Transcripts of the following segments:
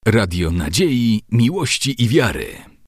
Radio Nadziei, Miłości i Wiary.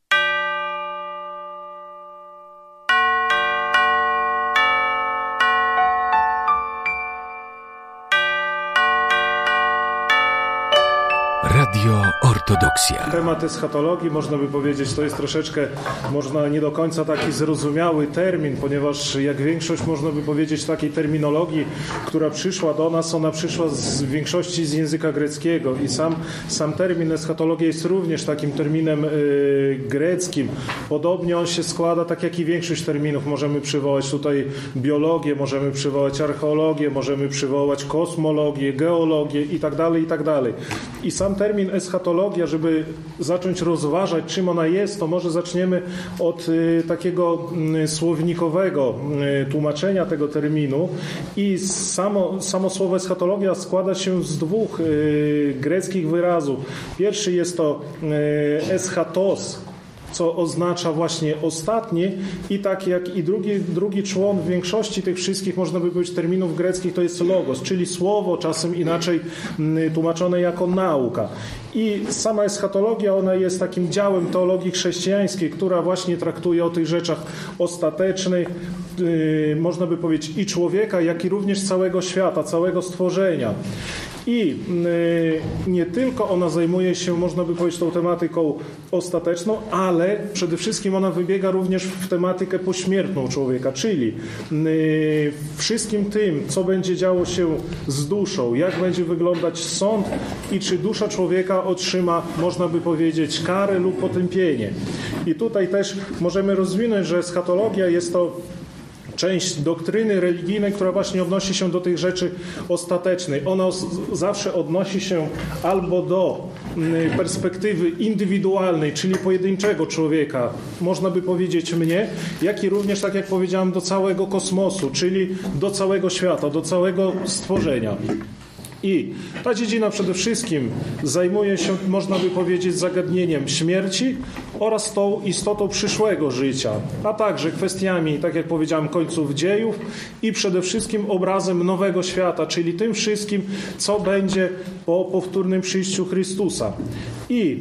Radio Ortodoksja. Temat eschatologii, można by powiedzieć, to jest troszeczkę, nie do końca taki zrozumiały termin, ponieważ jak większość, można by powiedzieć, takiej terminologii, która przyszła do nas, ona przyszła w większości z języka greckiego i sam termin eschatologia jest również takim terminem greckim. Podobnie on się składa, tak jak i większość terminów. Możemy przywołać tutaj biologię, możemy przywołać archeologię, możemy przywołać kosmologię, geologię i tak dalej. I sam termin eschatologia, żeby zacząć rozważać, czym ona jest, to może zaczniemy od takiego słownikowego tłumaczenia tego terminu. I samo słowo eschatologia składa się z dwóch greckich wyrazów. Pierwszy jest to eschatos, co oznacza właśnie ostatnie, i tak jak i drugi człon w większości tych wszystkich, można by powiedzieć, terminów greckich, to jest logos, czyli słowo, czasem inaczej tłumaczone jako nauka. I sama eschatologia, ona jest takim działem teologii chrześcijańskiej, która właśnie traktuje o tych rzeczach ostatecznych, można by powiedzieć, i człowieka, jak i również całego świata, całego stworzenia. I nie tylko ona zajmuje się, można by powiedzieć, tą tematyką ostateczną, ale przede wszystkim ona wybiega również w tematykę pośmiertną człowieka, czyli wszystkim tym, co będzie działo się z duszą, jak będzie wyglądać sąd i czy dusza człowieka otrzyma, można by powiedzieć, karę lub potępienie. I tutaj też możemy rozwinąć, że eschatologia jest to część doktryny religijnej, która właśnie odnosi się do tych rzeczy ostatecznej. Ona zawsze odnosi się albo do perspektywy indywidualnej, czyli pojedynczego człowieka, można by powiedzieć mnie, jak i również, tak jak powiedziałem, do całego kosmosu, czyli do całego świata, do całego stworzenia. I ta dziedzina przede wszystkim zajmuje się, można by powiedzieć, zagadnieniem śmierci oraz tą istotą przyszłego życia, a także kwestiami, tak jak powiedziałem, końców dziejów i przede wszystkim obrazem nowego świata, czyli tym wszystkim, co będzie po powtórnym przyjściu Chrystusa. I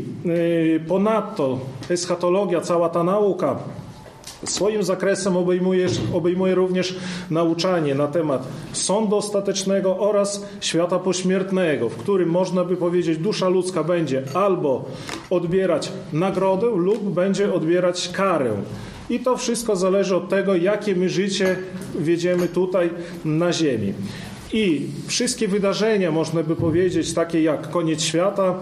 ponadto eschatologia, cała ta nauka, swoim zakresem obejmuje również nauczanie na temat sądu ostatecznego oraz świata pośmiertnego, w którym, można by powiedzieć, dusza ludzka będzie albo odbierać nagrodę lub będzie odbierać karę. I to wszystko zależy od tego, jakie my życie wiedziemy tutaj na ziemi. I wszystkie wydarzenia, można by powiedzieć, takie jak koniec świata,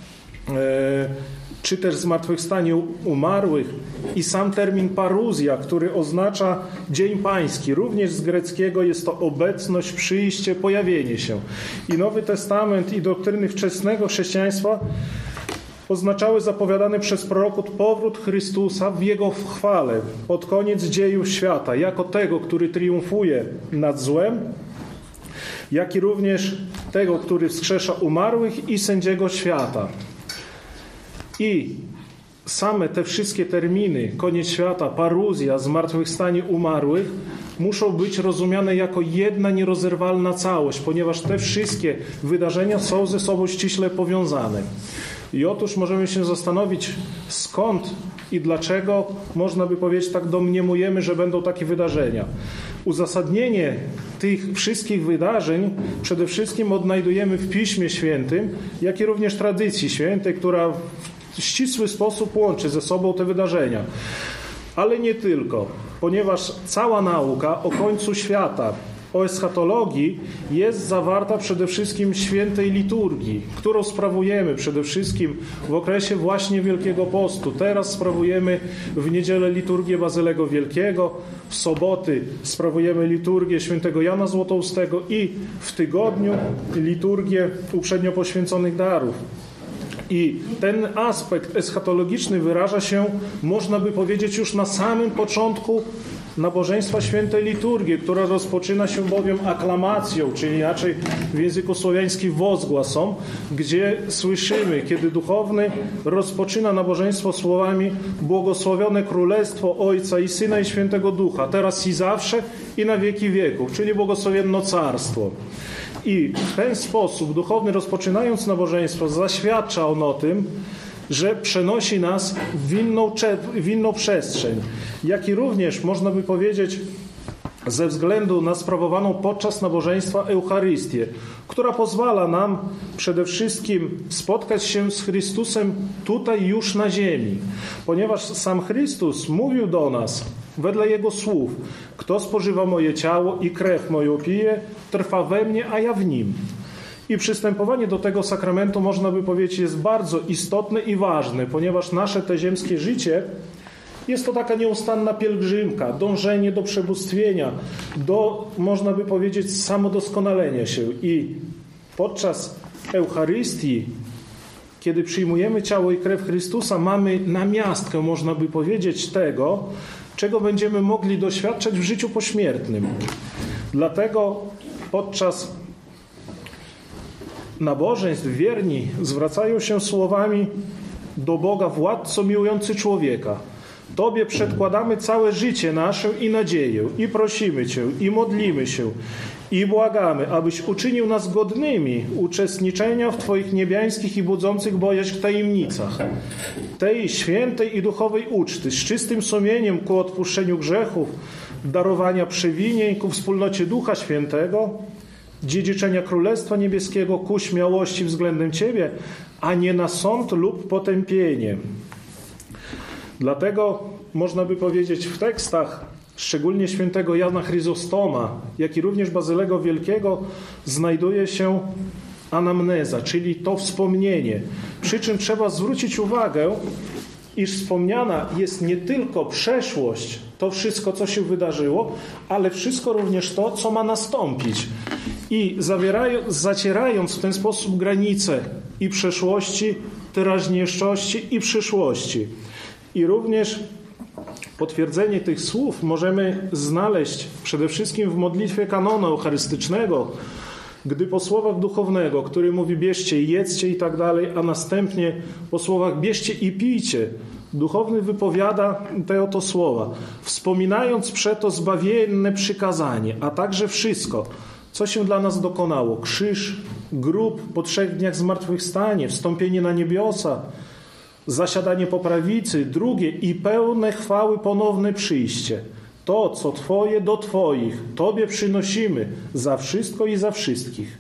czy też zmartwychwstanie umarłych i sam termin paruzja, który oznacza dzień pański. Również z greckiego jest to obecność, przyjście, pojawienie się. I Nowy Testament i doktryny wczesnego chrześcijaństwa oznaczały zapowiadany przez proroków powrót Chrystusa w Jego chwale pod koniec dziejów świata, jako tego, który triumfuje nad złem, jak i również tego, który wskrzesza umarłych i sędziego świata. I same te wszystkie terminy, koniec świata, paruzja, zmartwychwstanie umarłych, muszą być rozumiane jako jedna nierozerwalna całość, ponieważ te wszystkie wydarzenia są ze sobą ściśle powiązane. I otóż możemy się zastanowić, skąd i dlaczego, można by powiedzieć, tak domniemujemy, że będą takie wydarzenia. Uzasadnienie tych wszystkich wydarzeń przede wszystkim odnajdujemy w Piśmie Świętym, jak i również tradycji świętej, która w ścisły sposób łączy ze sobą te wydarzenia. Ale nie tylko, ponieważ cała nauka o końcu świata, o eschatologii jest zawarta przede wszystkim w świętej liturgii, którą sprawujemy przede wszystkim w okresie właśnie Wielkiego Postu. Teraz sprawujemy w niedzielę liturgię Bazylego Wielkiego, w soboty sprawujemy liturgię świętego Jana Złotoustego i w tygodniu liturgię uprzednio poświęconych darów. I ten aspekt eschatologiczny wyraża się, można by powiedzieć, już na samym początku nabożeństwa świętej liturgii, która rozpoczyna się bowiem aklamacją, czyli inaczej w języku słowiańskim wozgłasą, gdzie słyszymy, kiedy duchowny rozpoczyna nabożeństwo słowami: błogosławione Królestwo Ojca i Syna i Świętego Ducha, teraz i zawsze i na wieki wieków, czyli błogosławienno Carstwo. I w ten sposób duchowny, rozpoczynając nabożeństwo, zaświadcza on o tym, że przenosi nas w inną przestrzeń, jak i również, można by powiedzieć, ze względu na sprawowaną podczas nabożeństwa Eucharystię, która pozwala nam przede wszystkim spotkać się z Chrystusem tutaj już na ziemi, ponieważ sam Chrystus mówił do nas wedle Jego słów: kto spożywa moje ciało i krew moją pije, trwa we mnie, a ja w nim. I przystępowanie do tego sakramentu, można by powiedzieć, jest bardzo istotne i ważne, ponieważ nasze te ziemskie życie jest to taka nieustanna pielgrzymka, dążenie do przebóstwienia, do, można by powiedzieć, samodoskonalenia się. I podczas Eucharystii, kiedy przyjmujemy ciało i krew Chrystusa, mamy namiastkę, można by powiedzieć, tego, czego będziemy mogli doświadczać w życiu pośmiertnym. Dlatego podczas nabożeństw wierni zwracają się słowami do Boga: władco miłujący człowieka, Tobie przedkładamy całe życie nasze i nadzieję, i prosimy Cię, i modlimy się, i błagamy, abyś uczynił nas godnymi uczestniczenia w Twoich niebiańskich i budzących bojaźń tajemnicach, tej świętej i duchowej uczty, z czystym sumieniem ku odpuszczeniu grzechów, darowania przewinień, ku wspólnocie Ducha Świętego, dziedziczenia Królestwa Niebieskiego ku śmiałości względem Ciebie, a nie na sąd lub potępienie. Dlatego można by powiedzieć w tekstach, szczególnie świętego Jana Chryzostoma, jak i również Bazylego Wielkiego, znajduje się anamneza, czyli to wspomnienie. Przy czym trzeba zwrócić uwagę, iż wspomniana jest nie tylko przeszłość, to wszystko, co się wydarzyło, ale wszystko również to, co ma nastąpić. I zacierając w ten sposób granice i przeszłości, teraźniejszości i przyszłości. I również potwierdzenie tych słów możemy znaleźć przede wszystkim w modlitwie kanonu eucharystycznego, gdy po słowach duchownego, który mówi: bierzcie i jedzcie i tak dalej, a następnie po słowach: bierzcie i pijcie, duchowny wypowiada te oto słowa: wspominając przeto zbawienne przykazanie, a także wszystko, co się dla nas dokonało: krzyż, grób, po 3 dniach zmartwychwstanie, wstąpienie na niebiosa, zasiadanie po prawicy, drugie i pełne chwały ponowne przyjście. To, co Twoje, do Twoich, Tobie przynosimy za wszystko i za wszystkich.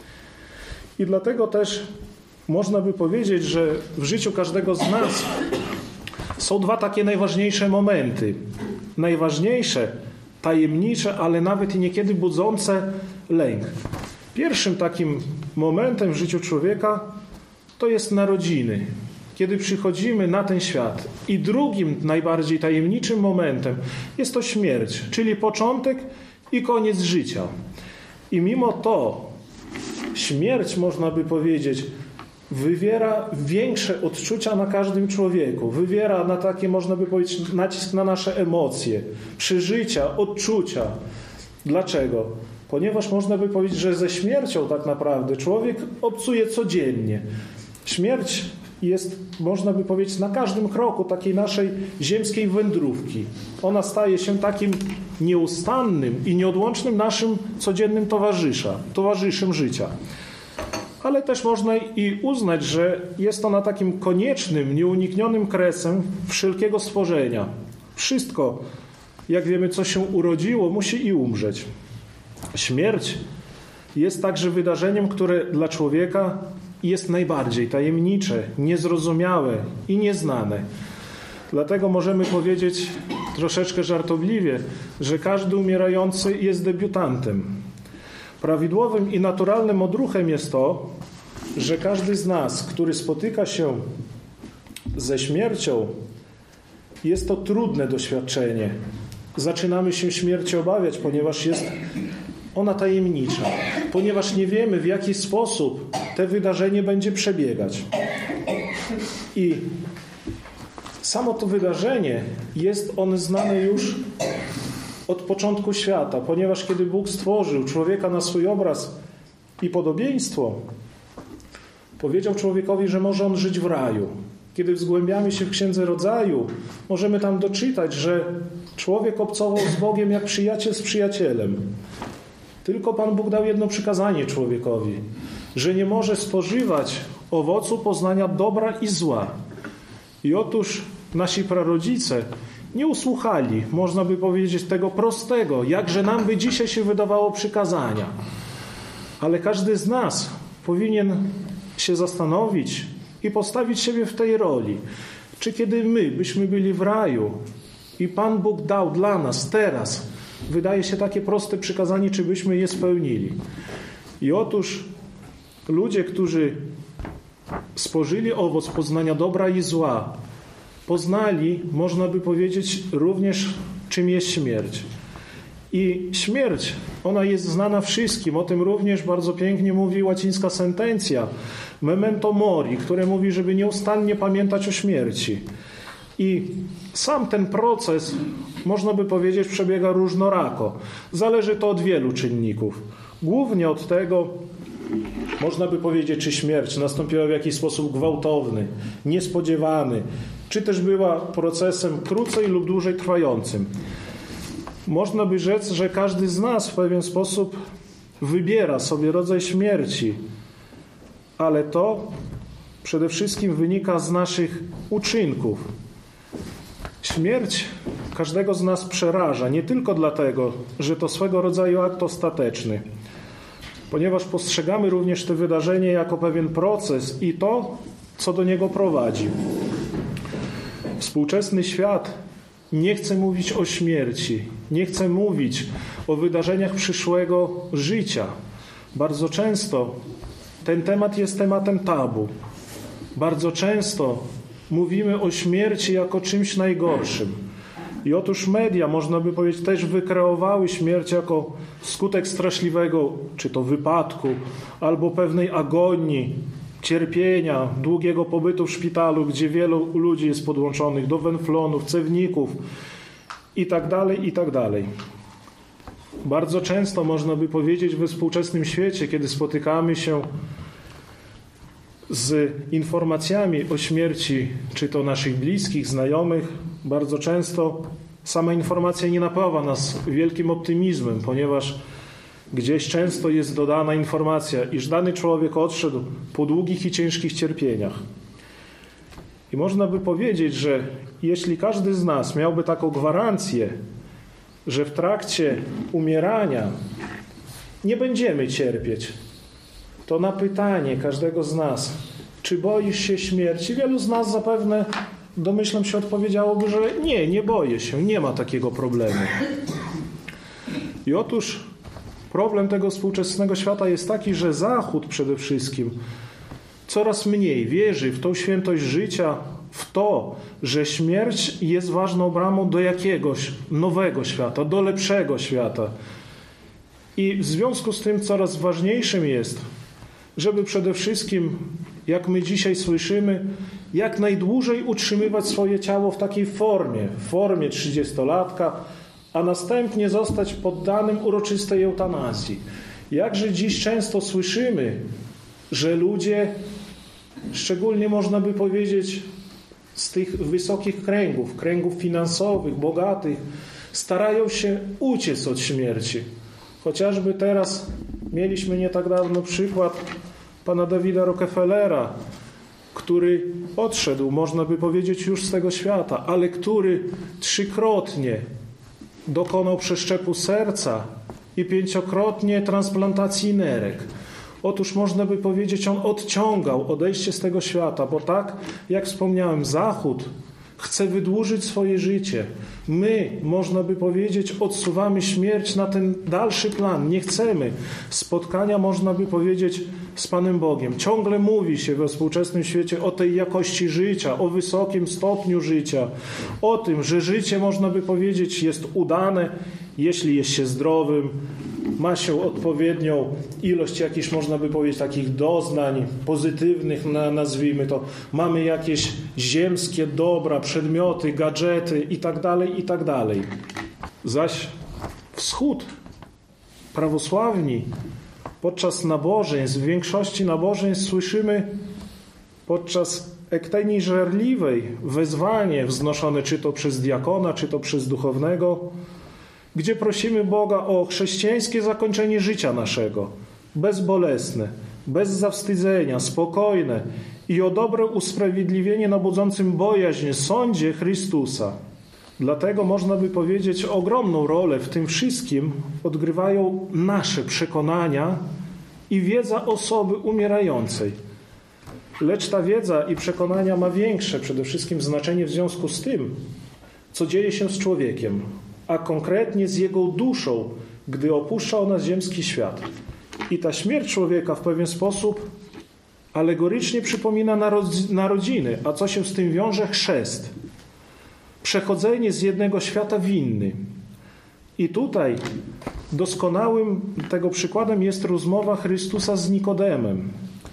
I dlatego też można by powiedzieć, że w życiu każdego z nas są 2 takie najważniejsze momenty. Najważniejsze, tajemnicze, ale nawet i niekiedy budzące lęk. Pierwszym takim momentem w życiu człowieka to jest narodziny, kiedy przychodzimy na ten świat. I drugim, najbardziej tajemniczym momentem jest to śmierć, czyli początek i koniec życia. I mimo to śmierć, można by powiedzieć, wywiera większe odczucia na każdym człowieku. Wywiera na takie, można by powiedzieć, nacisk na nasze emocje, przeżycia, odczucia. Dlaczego? Ponieważ można by powiedzieć, że ze śmiercią tak naprawdę człowiek obcuje codziennie. Śmierć jest, można by powiedzieć, na każdym kroku takiej naszej ziemskiej wędrówki. Ona staje się takim nieustannym i nieodłącznym naszym codziennym towarzyszem życia. Ale też można i uznać, że jest ona takim koniecznym, nieuniknionym kresem wszelkiego stworzenia. Wszystko, jak wiemy, co się urodziło, musi i umrzeć. Śmierć jest także wydarzeniem, które dla człowieka jest najbardziej tajemnicze, niezrozumiałe i nieznane. Dlatego możemy powiedzieć troszeczkę żartobliwie, że każdy umierający jest debiutantem. Prawidłowym i naturalnym odruchem jest to, że każdy z nas, który spotyka się ze śmiercią, jest to trudne doświadczenie. Zaczynamy się śmierci obawiać, ponieważ jest ona tajemnicza, ponieważ nie wiemy, w jaki sposób to wydarzenie będzie przebiegać. I samo to wydarzenie jest one znane już od początku świata, ponieważ kiedy Bóg stworzył człowieka na swój obraz i podobieństwo, powiedział człowiekowi, że może on żyć w raju. Kiedy zgłębiamy się w Księdze Rodzaju, możemy tam doczytać, że człowiek obcował z Bogiem jak przyjaciel z przyjacielem. Tylko Pan Bóg dał jedno przykazanie człowiekowi, że nie może spożywać owocu poznania dobra i zła. I otóż nasi prarodzice nie usłuchali, można by powiedzieć, tego prostego, jakże nam by dzisiaj się wydawało przykazania. Ale każdy z nas powinien się zastanowić i postawić siebie w tej roli. Czy kiedy my byśmy byli w raju i Pan Bóg dał dla nas teraz, wydaje się takie proste przykazanie, czy byśmy je spełnili? I otóż ludzie, którzy spożyli owoc poznania dobra i zła, poznali, można by powiedzieć, również czym jest śmierć. I śmierć, ona jest znana wszystkim. O tym również bardzo pięknie mówi łacińska sentencja memento mori, które mówi, żeby nieustannie pamiętać o śmierci. I sam ten proces, można by powiedzieć, przebiega różnorako. Zależy to od wielu czynników. Głównie od tego, można by powiedzieć, czy śmierć nastąpiła w jakiś sposób gwałtowny, niespodziewany, czy też była procesem krócej lub dłużej trwającym. Można by rzec, że każdy z nas w pewien sposób wybiera sobie rodzaj śmierci, ale to przede wszystkim wynika z naszych uczynków. Śmierć każdego z nas przeraża, nie tylko dlatego, że to swego rodzaju akt ostateczny, ponieważ postrzegamy również to wydarzenie jako pewien proces i to, co do niego prowadzi. Współczesny świat nie chce mówić o śmierci, nie chce mówić o wydarzeniach przyszłego życia. Bardzo często ten temat jest tematem tabu. Bardzo często mówimy o śmierci jako czymś najgorszym. I otóż media, można by powiedzieć, też wykreowały śmierć jako skutek straszliwego, czy to wypadku, albo pewnej agonii, cierpienia, długiego pobytu w szpitalu, gdzie wielu ludzi jest podłączonych do wenflonów, cewników itd., itd. Bardzo często można by powiedzieć we współczesnym świecie, kiedy spotykamy się z informacjami o śmierci, czy to naszych bliskich, znajomych, bardzo często sama informacja nie napawa nas wielkim optymizmem, ponieważ gdzieś często jest dodana informacja, iż dany człowiek odszedł po długich i ciężkich cierpieniach. I można by powiedzieć, że jeśli każdy z nas miałby taką gwarancję, że w trakcie umierania nie będziemy cierpieć, to na pytanie każdego z nas, czy boisz się śmierci, wielu z nas zapewne, domyślam się, odpowiedziałoby, że nie boję się, nie ma takiego problemu. I otóż problem tego współczesnego świata jest taki, że Zachód przede wszystkim coraz mniej wierzy w tą świętość życia, w to, że śmierć jest ważną bramą do jakiegoś nowego świata, do lepszego świata. I w związku z tym coraz ważniejszym jest, żeby przede wszystkim, jak my dzisiaj słyszymy, jak najdłużej utrzymywać swoje ciało w takiej formie 30-latka, a następnie zostać poddanym uroczystej eutanazji. Jakże dziś często słyszymy, że ludzie, szczególnie można by powiedzieć z tych wysokich kręgów finansowych, bogatych, starają się uciec od śmierci. Chociażby teraz mieliśmy nie tak dawno przykład pana Davida Rockefellera, który odszedł, można by powiedzieć, już z tego świata, ale który 3-krotnie dokonał przeszczepu serca i 5-krotnie transplantacji nerek. Otóż można by powiedzieć, on odciągał odejście z tego świata, bo tak jak wspomniałem, Zachód chce wydłużyć swoje życie. My, można by powiedzieć, odsuwamy śmierć na ten dalszy plan. Nie chcemy spotkania, można by powiedzieć, z Panem Bogiem. Ciągle mówi się we współczesnym świecie o tej jakości życia, o wysokim stopniu życia, o tym, że życie, można by powiedzieć, jest udane, jeśli jest się zdrowym, ma się odpowiednią ilość jakichś, można by powiedzieć, takich doznań pozytywnych, nazwijmy to. Mamy jakieś ziemskie dobra, przedmioty, gadżety itd. Zaś Wschód, prawosławni, podczas nabożeństw, w większości nabożeństw słyszymy podczas ekteni żarliwej wezwanie wznoszone czy to przez diakona, czy to przez duchownego, gdzie prosimy Boga o chrześcijańskie zakończenie życia naszego, bezbolesne, bez zawstydzenia, spokojne i o dobre usprawiedliwienie na budzącym bojaźń sądzie Chrystusa. Dlatego można by powiedzieć, ogromną rolę w tym wszystkim odgrywają nasze przekonania i wiedza osoby umierającej. Lecz ta wiedza i przekonania ma większe przede wszystkim znaczenie w związku z tym, co dzieje się z człowiekiem, a konkretnie z jego duszą, gdy opuszcza ona ziemski świat. I ta śmierć człowieka w pewien sposób alegorycznie przypomina narodziny, a co się z tym wiąże? Chrzest. Przechodzenie z jednego świata w inny. I tutaj doskonałym tego przykładem jest rozmowa Chrystusa z Nikodemem.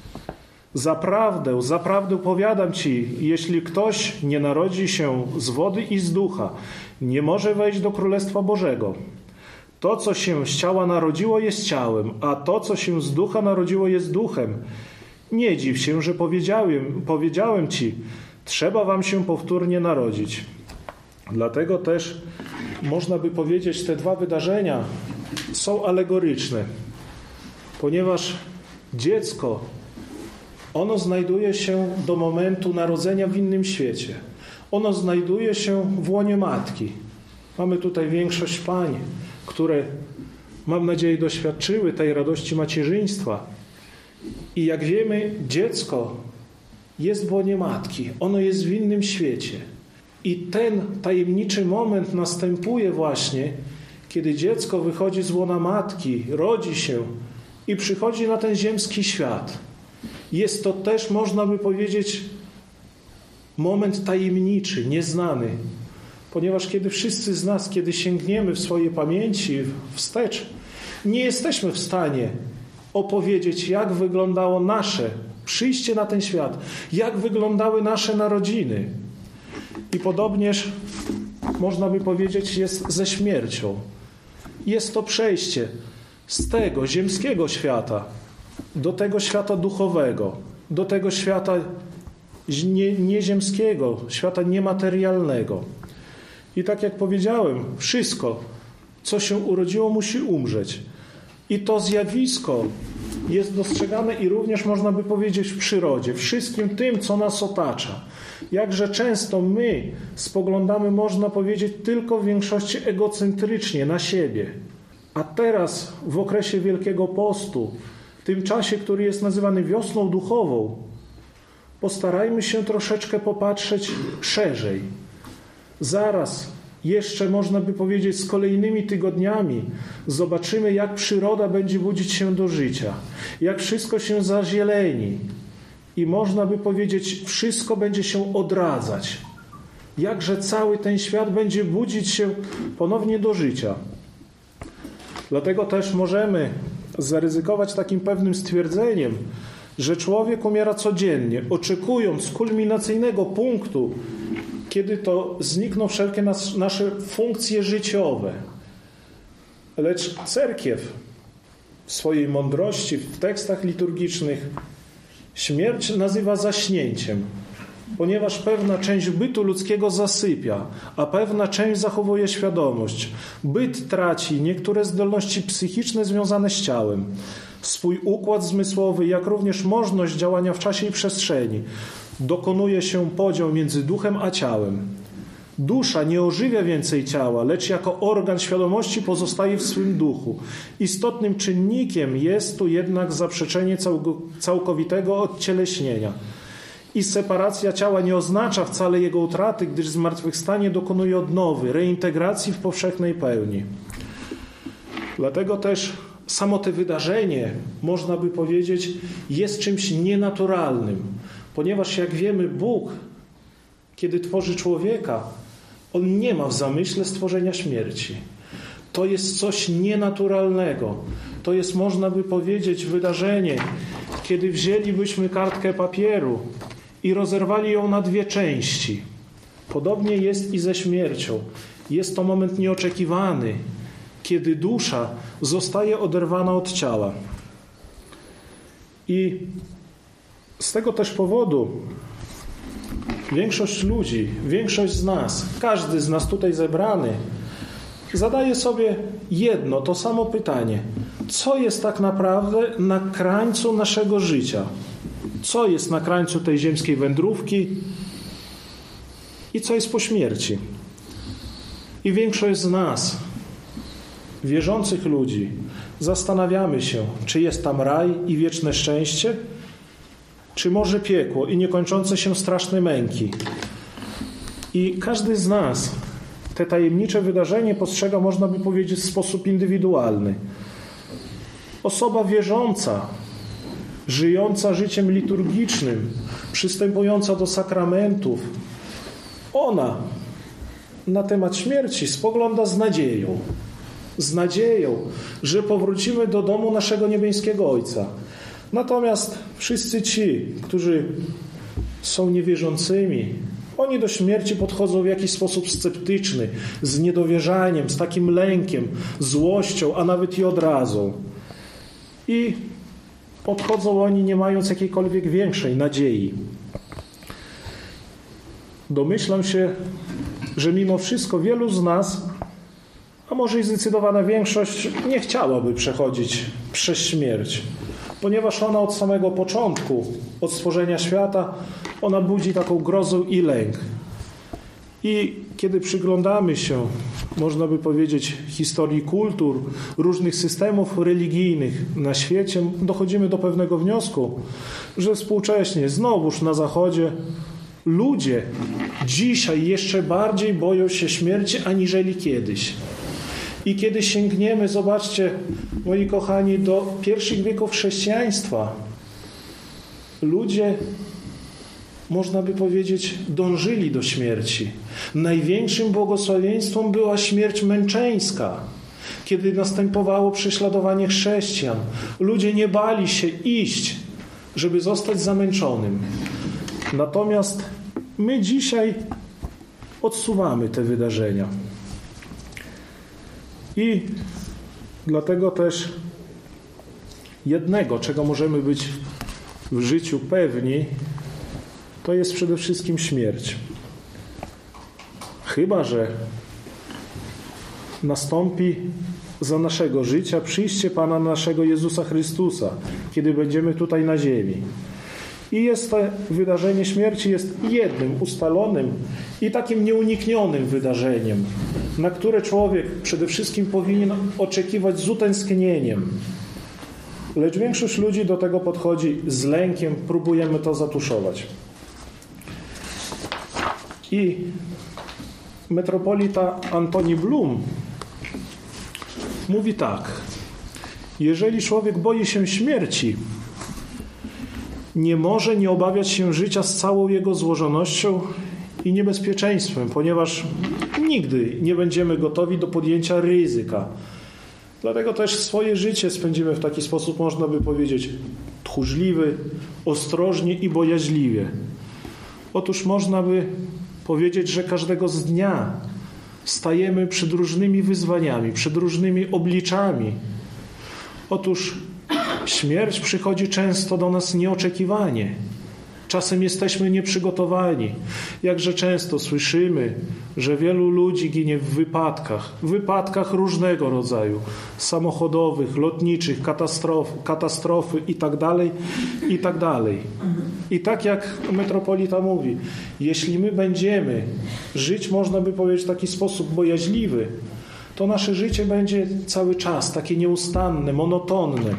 Zaprawdę powiadam ci, jeśli ktoś nie narodzi się z wody i z ducha, nie może wejść do Królestwa Bożego. To, co się z ciała narodziło, jest ciałem, a to, co się z ducha narodziło, jest duchem. Nie dziw się, że powiedziałem ci, trzeba wam się powtórnie narodzić. Dlatego też można by powiedzieć, te dwa wydarzenia są alegoryczne, ponieważ dziecko, ono znajduje się do momentu narodzenia w innym świecie. Ono znajduje się w łonie matki. Mamy tutaj większość pań, które, mam nadzieję, doświadczyły tej radości macierzyństwa. I jak wiemy, dziecko jest w łonie matki. Ono jest w innym świecie. I ten tajemniczy moment następuje właśnie, kiedy dziecko wychodzi z łona matki, rodzi się i przychodzi na ten ziemski świat. Jest to też, można by powiedzieć, moment tajemniczy, nieznany. Ponieważ kiedy wszyscy z nas, kiedy sięgniemy w swojej pamięci wstecz, nie jesteśmy w stanie opowiedzieć, jak wyglądało nasze przyjście na ten świat, jak wyglądały nasze narodziny. I podobnież, można by powiedzieć, jest ze śmiercią. Jest to przejście z tego ziemskiego świata do tego świata duchowego, do tego świata nieziemskiego, świata niematerialnego. I tak jak powiedziałem, wszystko, co się urodziło, musi umrzeć. I to zjawisko jest dostrzegane i również można by powiedzieć w przyrodzie, wszystkim tym, co nas otacza. Jakże często my spoglądamy, można powiedzieć, tylko w większości egocentrycznie na siebie. A teraz w okresie Wielkiego Postu, w tym czasie, który jest nazywany wiosną duchową, postarajmy się troszeczkę popatrzeć szerzej. Zaraz, jeszcze można by powiedzieć, z kolejnymi tygodniami zobaczymy, jak przyroda będzie budzić się do życia, jak wszystko się zazieleni i można by powiedzieć, wszystko będzie się odradzać. Jakże cały ten świat będzie budzić się ponownie do życia. Dlatego też możemy zaryzykować takim pewnym stwierdzeniem, że człowiek umiera codziennie, oczekując kulminacyjnego punktu, kiedy to znikną wszelkie nasze funkcje życiowe. Lecz cerkiew w swojej mądrości, w tekstach liturgicznych śmierć nazywa zaśnięciem, ponieważ pewna część bytu ludzkiego zasypia, a pewna część zachowuje świadomość. Byt traci niektóre zdolności psychiczne związane z ciałem, swój układ zmysłowy, jak również możliwość działania w czasie i przestrzeni. Dokonuje się podział między duchem a ciałem. Dusza nie ożywia więcej ciała, lecz jako organ świadomości pozostaje w swym duchu. Istotnym czynnikiem jest tu jednak zaprzeczenie całkowitego odcieleśnienia. I separacja ciała nie oznacza wcale jego utraty, gdyż zmartwychwstanie dokonuje odnowy, reintegracji w powszechnej pełni. Dlatego też samo to wydarzenie, można by powiedzieć, jest czymś nienaturalnym. Ponieważ jak wiemy, Bóg, kiedy tworzy człowieka, On nie ma w zamyśle stworzenia śmierci. To jest coś nienaturalnego. To jest, można by powiedzieć, wydarzenie, kiedy wzięlibyśmy kartkę papieru i rozerwali ją na dwie części. Podobnie jest i ze śmiercią. Jest to moment nieoczekiwany, kiedy dusza zostaje oderwana od ciała. I z tego też powodu większość ludzi, większość z nas, każdy z nas tutaj zebrany, zadaję sobie jedno, to samo pytanie. Co jest tak naprawdę na krańcu naszego życia? Co jest na krańcu tej ziemskiej wędrówki? I co jest po śmierci? I większość z nas, wierzących ludzi, zastanawiamy się, czy jest tam raj i wieczne szczęście, czy może piekło i niekończące się straszne męki. I każdy z nas te tajemnicze wydarzenie postrzega, można by powiedzieć, w sposób indywidualny. Osoba wierząca, żyjąca życiem liturgicznym, przystępująca do sakramentów, ona na temat śmierci spogląda z nadzieją. Z nadzieją, że powrócimy do domu naszego niebieskiego Ojca. Natomiast wszyscy ci, którzy są niewierzącymi, oni do śmierci podchodzą w jakiś sposób sceptyczny, z niedowierzaniem, z takim lękiem, złością, a nawet i odrazą. I podchodzą oni nie mając jakiejkolwiek większej nadziei. Domyślam się, że mimo wszystko wielu z nas, a może i zdecydowana większość, nie chciałaby przechodzić przez śmierć, ponieważ ona od samego początku, od stworzenia świata, ona budzi taką grozę i lęk. I kiedy przyglądamy się, można by powiedzieć, historii kultur, różnych systemów religijnych na świecie, dochodzimy do pewnego wniosku, że współcześnie, znowuż na Zachodzie, ludzie dzisiaj jeszcze bardziej boją się śmierci aniżeli kiedyś. I kiedy sięgniemy, zobaczcie, moi kochani, do pierwszych wieków chrześcijaństwa, ludzie, można by powiedzieć, dążyli do śmierci. Największym błogosławieństwem była śmierć męczeńska, kiedy następowało prześladowanie chrześcijan. Ludzie nie bali się iść, żeby zostać zamęczonym. Natomiast my dzisiaj odsuwamy te wydarzenia. I dlatego też jednego, czego możemy być w życiu pewni, to jest przede wszystkim śmierć. Chyba że nastąpi za naszego życia przyjście Pana naszego Jezusa Chrystusa, kiedy będziemy tutaj na ziemi. I jest to wydarzenie śmierci jest jednym ustalonym i takim nieuniknionym wydarzeniem, na które człowiek przede wszystkim powinien oczekiwać z utęsknieniem. Lecz większość ludzi do tego podchodzi z lękiem, próbujemy to zatuszować. I metropolita Antoni Blum mówi tak: jeżeli człowiek boi się śmierci, nie może nie obawiać się życia z całą jego złożonością i niebezpieczeństwem, ponieważ nigdy nie będziemy gotowi do podjęcia ryzyka. Dlatego też swoje życie spędzimy w taki sposób, można by powiedzieć, tchórzliwy, ostrożnie i bojaźliwie. Otóż można by powiedzieć, że każdego z dnia stajemy przed różnymi wyzwaniami, przed różnymi obliczami. Otóż śmierć przychodzi często do nas nieoczekiwanie. Czasem jesteśmy nieprzygotowani. Jakże często słyszymy, że wielu ludzi ginie w wypadkach różnego rodzaju, samochodowych, lotniczych, katastrofy itd., itd. I tak jak metropolita mówi, jeśli my będziemy żyć, można by powiedzieć, w taki sposób bojaźliwy, to nasze życie będzie cały czas takie nieustanne, monotonne.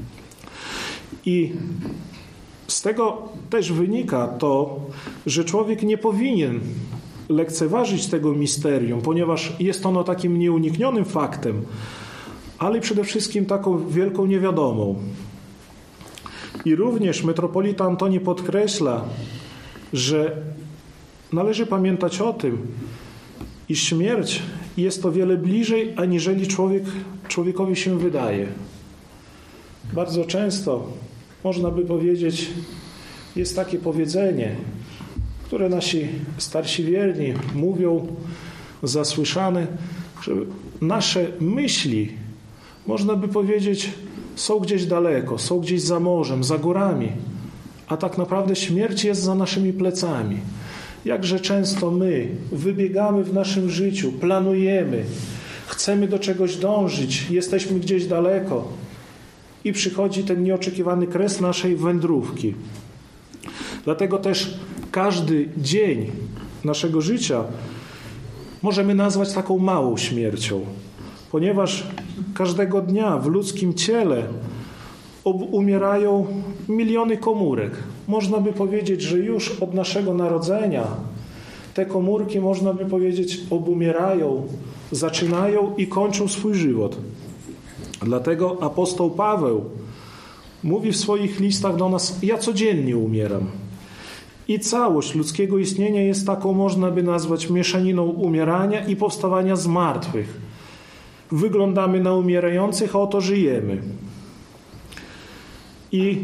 I z tego też wynika to, że człowiek nie powinien lekceważyć tego misterium, ponieważ jest ono takim nieuniknionym faktem, ale przede wszystkim taką wielką niewiadomą. I również metropolita Antoni podkreśla, że należy pamiętać o tym, iż śmierć jest o wiele bliżej, aniżeli człowiekowi się wydaje. Bardzo często, można by powiedzieć, jest takie powiedzenie, które nasi starsi wierni mówią, zasłyszane, że nasze myśli, można by powiedzieć, są gdzieś daleko, są gdzieś za morzem, za górami, a tak naprawdę śmierć jest za naszymi plecami. Jakże często my wybiegamy w naszym życiu, planujemy, chcemy do czegoś dążyć, jesteśmy gdzieś daleko i przychodzi ten nieoczekiwany kres naszej wędrówki. Dlatego też każdy dzień naszego życia możemy nazwać taką małą śmiercią, ponieważ każdego dnia w ludzkim ciele umierają miliony komórek. Można by powiedzieć, że już od naszego narodzenia te komórki, można by powiedzieć, obumierają, zaczynają i kończą swój żywot. Dlatego apostoł Paweł mówi w swoich listach do nas: ja codziennie umieram. I całość ludzkiego istnienia jest taką, można by nazwać, mieszaniną umierania i powstawania z martwych. Wyglądamy na umierających, a oto żyjemy. I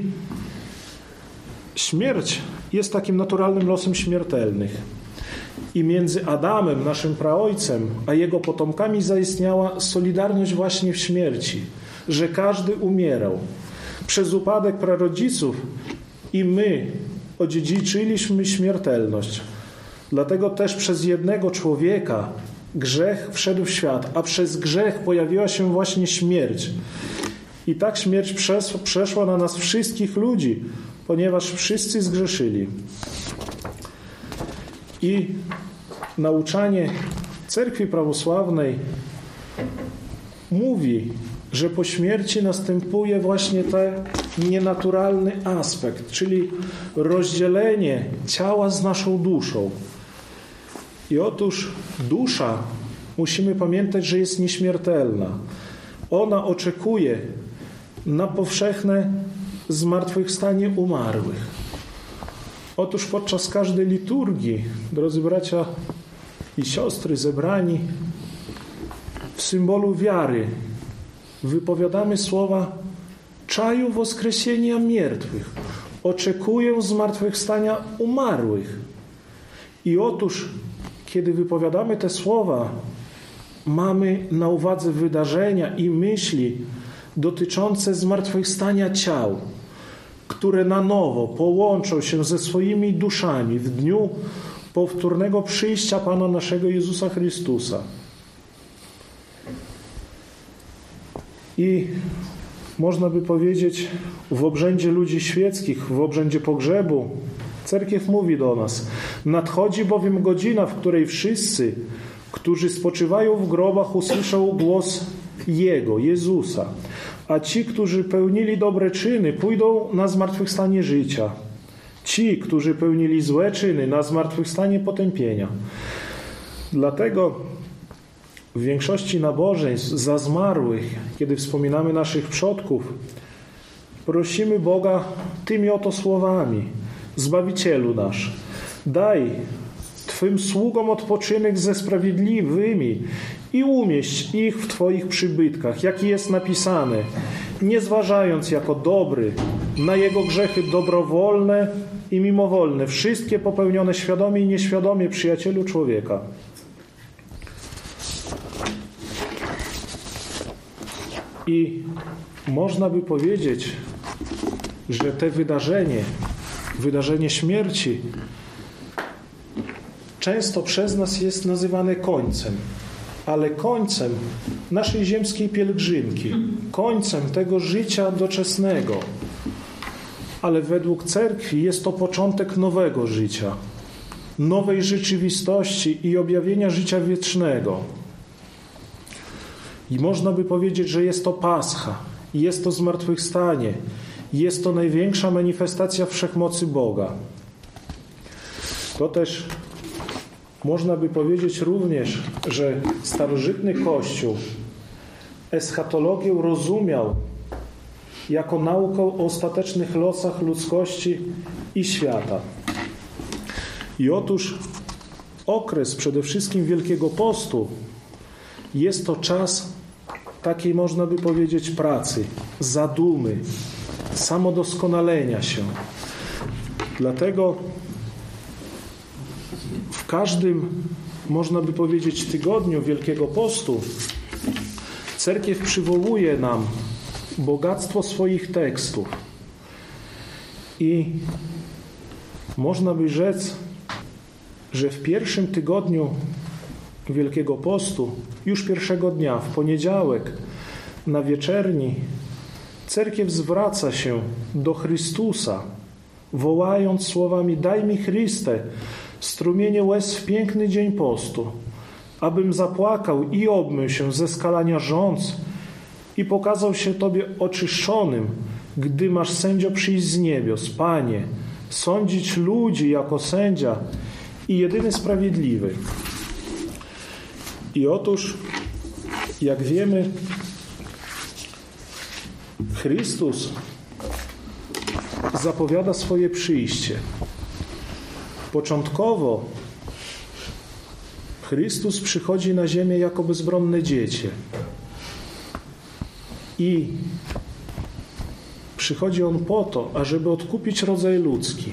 śmierć jest takim naturalnym losem śmiertelnych. I między Adamem, naszym praojcem, a jego potomkami zaistniała solidarność właśnie w śmierci, że każdy umierał. Przez upadek prarodziców i my odziedziczyliśmy śmiertelność. Dlatego też przez jednego człowieka grzech wszedł w świat, a przez grzech pojawiła się właśnie śmierć. I tak śmierć przeszła na nas wszystkich ludzi, ponieważ wszyscy zgrzeszyli. I nauczanie Cerkwi Prawosławnej mówi, że po śmierci następuje właśnie ten nienaturalny aspekt, czyli rozdzielenie ciała z naszą duszą. I otóż dusza, musimy pamiętać, że jest nieśmiertelna. Ona oczekuje na powszechne zmartwychwstanie umarłych. Otóż podczas każdej liturgii, drodzy bracia i siostry zebrani, w symbolu wiary wypowiadamy słowa: czaju woskreślenia miertwych, oczekuję zmartwychwstania umarłych. I otóż, kiedy wypowiadamy te słowa, mamy na uwadze wydarzenia i myśli dotyczące zmartwychwstania ciał, które na nowo połączą się ze swoimi duszami w dniu powtórnego przyjścia Pana naszego Jezusa Chrystusa. I można by powiedzieć, w obrzędzie ludzi świeckich, w obrzędzie pogrzebu, Cerkiew mówi do nas: nadchodzi bowiem godzina, w której wszyscy, którzy spoczywają w grobach, usłyszą głos Jego, Jezusa, a ci, którzy pełnili dobre czyny, pójdą na zmartwychwstanie życia. Ci, którzy pełnili złe czyny, na zmartwychwstanie potępienia. Dlatego w większości nabożeństw za zmarłych, kiedy wspominamy naszych przodków, prosimy Boga tymi oto słowami: Zbawicielu nasz, daj Twym sługom odpoczynek ze sprawiedliwymi i umieść ich w Twoich przybytkach, jaki jest napisane, nie zważając jako dobry na jego grzechy dobrowolne i mimowolne, wszystkie popełnione świadomie i nieświadomie, przyjacielu człowieka. I można by powiedzieć, że te wydarzenie śmierci, często przez nas jest nazywane końcem, ale końcem naszej ziemskiej pielgrzymki, końcem tego życia doczesnego. Ale według Cerkwi jest to początek nowego życia, nowej rzeczywistości i objawienia życia wiecznego. I można by powiedzieć, że jest to Pascha, jest to zmartwychwstanie, jest to największa manifestacja wszechmocy Boga. To też można by powiedzieć również, że starożytny Kościół eschatologię rozumiał jako naukę o ostatecznych losach ludzkości i świata. I otóż okres przede wszystkim Wielkiego Postu jest to czas takiej, można by powiedzieć, pracy, zadumy, samodoskonalenia się. Dlatego w każdym, można by powiedzieć, tygodniu Wielkiego Postu Cerkiew przywołuje nam bogactwo swoich tekstów. I można by rzec, że w pierwszym tygodniu Wielkiego Postu, już pierwszego dnia, w poniedziałek, na wieczerni, cerkiew zwraca się do Chrystusa, wołając słowami: daj mi, Chryste, strumienie łez w piękny dzień postu, abym zapłakał i obmył się ze skalania żądz i pokazał się Tobie oczyszczonym, gdy masz, sędzio, przyjść z niebios, Panie, sądzić ludzi jako sędzia i jedyny sprawiedliwy. I otóż, jak wiemy, Chrystus zapowiada swoje przyjście. Początkowo Chrystus przychodzi na ziemię jako bezbronne dziecię. I przychodzi On po to, ażeby odkupić rodzaj ludzki.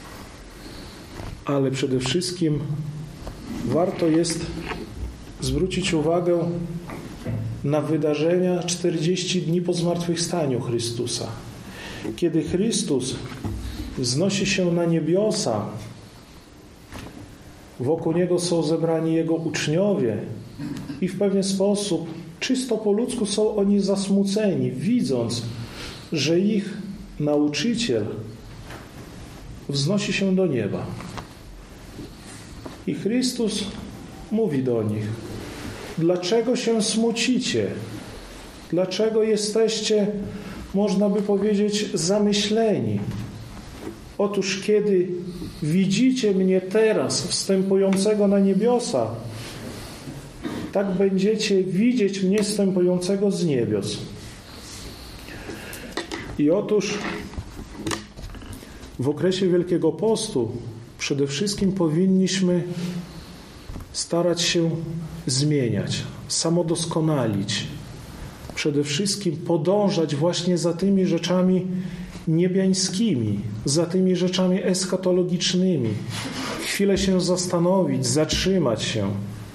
Ale przede wszystkim warto jest zwrócić uwagę na wydarzenia 40 dni po zmartwychwstaniu Chrystusa. Kiedy Chrystus wznosi się na niebiosa, wokół Niego są zebrani Jego uczniowie i w pewien sposób, czysto po ludzku, są oni zasmuceni, widząc, że ich nauczyciel wznosi się do nieba. I Chrystus mówi do nich: dlaczego się smucicie? Dlaczego jesteście, można by powiedzieć, zamyśleni? Otóż kiedy widzicie mnie teraz wstępującego na niebiosa, tak będziecie widzieć mnie wstępującego z niebios. I otóż w okresie Wielkiego Postu przede wszystkim powinniśmy starać się zmieniać, samodoskonalić. Przede wszystkim podążać właśnie za tymi rzeczami niebiańskimi, za tymi rzeczami eschatologicznymi. Chwilę się zastanowić, zatrzymać się.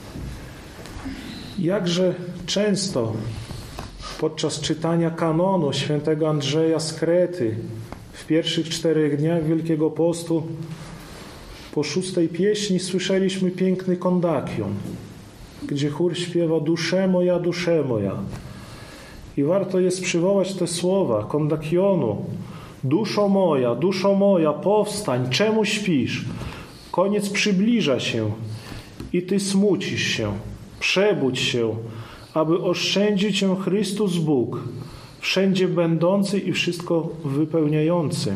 Jakże często podczas czytania kanonu świętego Andrzeja z Krety w pierwszych 4 dniach Wielkiego Postu po 6. pieśni słyszeliśmy piękny kondakion, gdzie chór śpiewa: dusze moja, I warto jest przywołać te słowa kondakionu: duszo moja, powstań, czemu śpisz? Koniec przybliża się i ty smucisz się. Przebudź się, aby oszczędził cię Chrystus Bóg, wszędzie będący i wszystko wypełniający.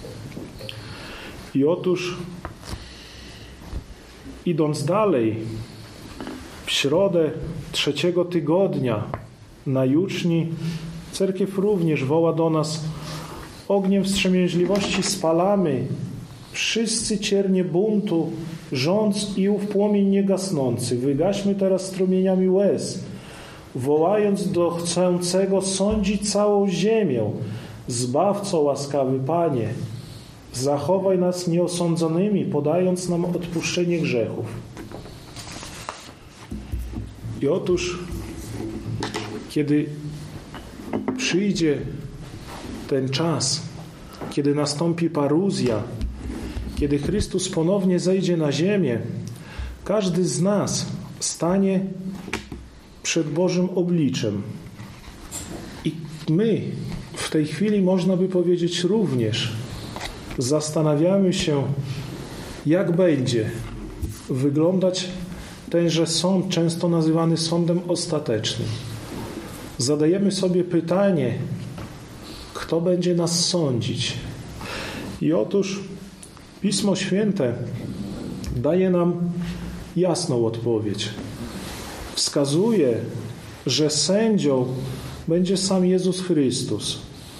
I otóż, idąc dalej, w środę 3. tygodnia na juczni cerkiew również woła do nas: ogniem wstrzemięźliwości spalamy wszyscy ciernie buntu, żądz i ów płomień niegasnący. Wygaśmy teraz strumieniami łez, wołając do chcącego sądzić całą ziemię: Zbawco łaskawy Panie, zachowaj nas nieosądzonymi, podając nam odpuszczenie grzechów. I otóż, kiedy przyjdzie ten czas, kiedy nastąpi paruzja, kiedy Chrystus ponownie zejdzie na ziemię, każdy z nas stanie przed Bożym obliczem. I my w tej chwili, można by powiedzieć, również zastanawiamy się, jak będzie wyglądać tenże sąd, często nazywany sądem ostatecznym. Zadajemy sobie pytanie, kto będzie nas sądzić? I otóż Pismo Święte daje nam jasną odpowiedź. Wskazuje, że sędzią będzie sam Jezus Chrystus.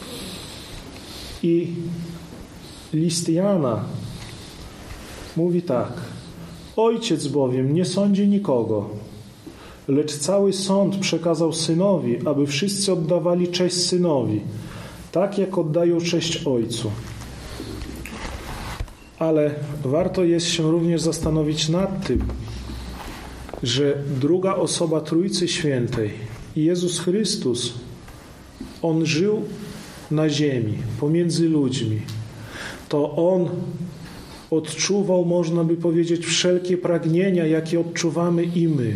I list Jana mówi tak: Ojciec bowiem nie sądzi nikogo, lecz cały sąd przekazał Synowi, aby wszyscy oddawali cześć Synowi, tak jak oddają cześć Ojcu. Ale warto jest się również zastanowić nad tym, że druga osoba Trójcy Świętej, Jezus Chrystus, On żył na ziemi, pomiędzy ludźmi. To On odczuwał, można by powiedzieć, wszelkie pragnienia, jakie odczuwamy i my.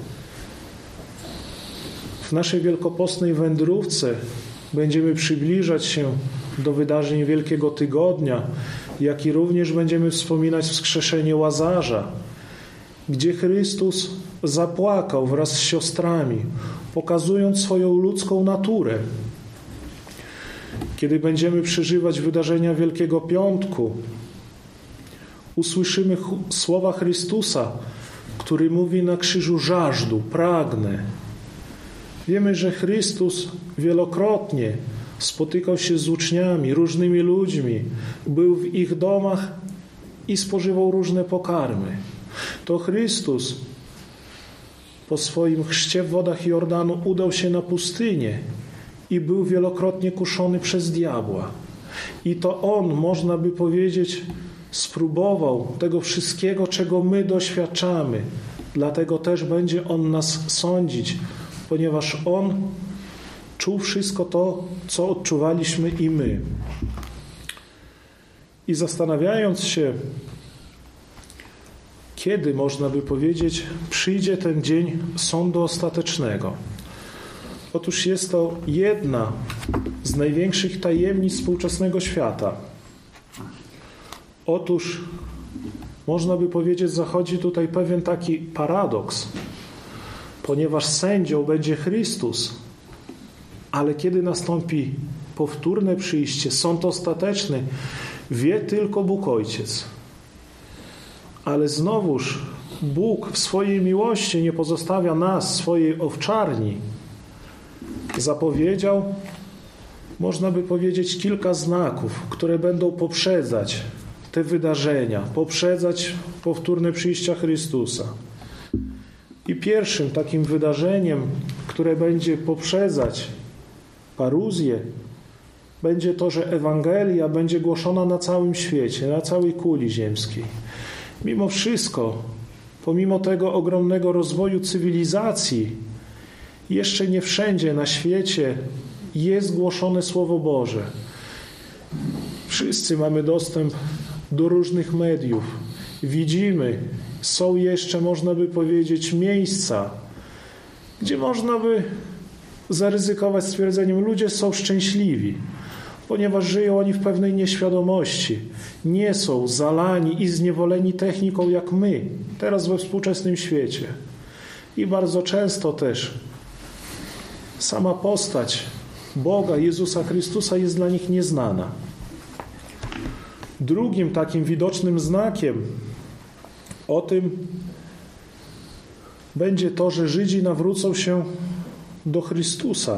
W naszej wielkopostnej wędrówce będziemy przybliżać się do wydarzeń Wielkiego Tygodnia, jak i również będziemy wspominać wskrzeszenie Łazarza, gdzie Chrystus zapłakał wraz z siostrami, pokazując swoją ludzką naturę. Kiedy będziemy przeżywać wydarzenia Wielkiego Piątku, usłyszymy słowa Chrystusa, który mówi na krzyżu: żażdu, pragnę. Wiemy, że Chrystus wielokrotnie spotykał się z uczniami, różnymi ludźmi, był w ich domach i spożywał różne pokarmy. To Chrystus po swoim chrzcie w wodach Jordanu udał się na pustynię i był wielokrotnie kuszony przez diabła. I to On, można by powiedzieć, spróbował tego wszystkiego, czego my doświadczamy. Dlatego też będzie On nas sądzić, ponieważ On czuł wszystko to, co odczuwaliśmy i my. I zastanawiając się, kiedy, można by powiedzieć, przyjdzie ten dzień sądu ostatecznego. Otóż jest to jedna z największych tajemnic współczesnego świata. Otóż, można by powiedzieć, zachodzi tutaj pewien taki paradoks, ponieważ sędzią będzie Chrystus, ale kiedy nastąpi powtórne przyjście, sąd ostateczny, wie tylko Bóg Ojciec. Ale znowuż Bóg w swojej miłości nie pozostawia nas, swojej owczarni. Zapowiedział, można by powiedzieć, kilka znaków, które będą poprzedzać te wydarzenia, poprzedzać powtórne przyjścia Chrystusa. I pierwszym takim wydarzeniem, które będzie poprzedzać paruzję, będzie to, że Ewangelia będzie głoszona na całym świecie, na całej kuli ziemskiej. Mimo wszystko, pomimo tego ogromnego rozwoju cywilizacji, jeszcze nie wszędzie na świecie jest głoszone Słowo Boże. Wszyscy mamy dostęp do różnych mediów. Widzimy, są jeszcze, można by powiedzieć, miejsca, gdzie można by zaryzykować stwierdzeniem: ludzie są szczęśliwi, ponieważ żyją oni w pewnej nieświadomości. Nie są zalani i zniewoleni techniką jak my, teraz we współczesnym świecie. I bardzo często też sama postać Boga, Jezusa Chrystusa jest dla nich nieznana. Drugim takim widocznym znakiem o tym będzie to, że Żydzi nawrócą się do Chrystusa.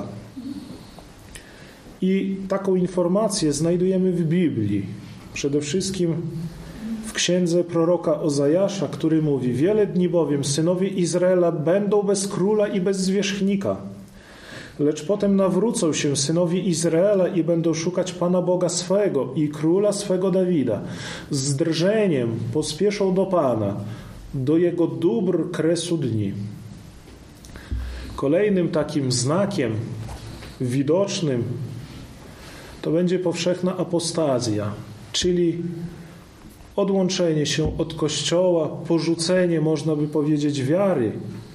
I taką informację znajdujemy w Biblii. Przede wszystkim w księdze proroka Ozajasza, który mówi: wiele dni bowiem synowie Izraela będą bez króla i bez zwierzchnika. Lecz potem nawrócą się synowie Izraela i będą szukać Pana Boga swego i króla swego Dawida. Z drżeniem pospieszą do Pana, do Jego dóbr kresu dni. Kolejnym takim znakiem widocznym to będzie powszechna apostazja, czyli odłączenie się od Kościoła, porzucenie, można by powiedzieć, wiary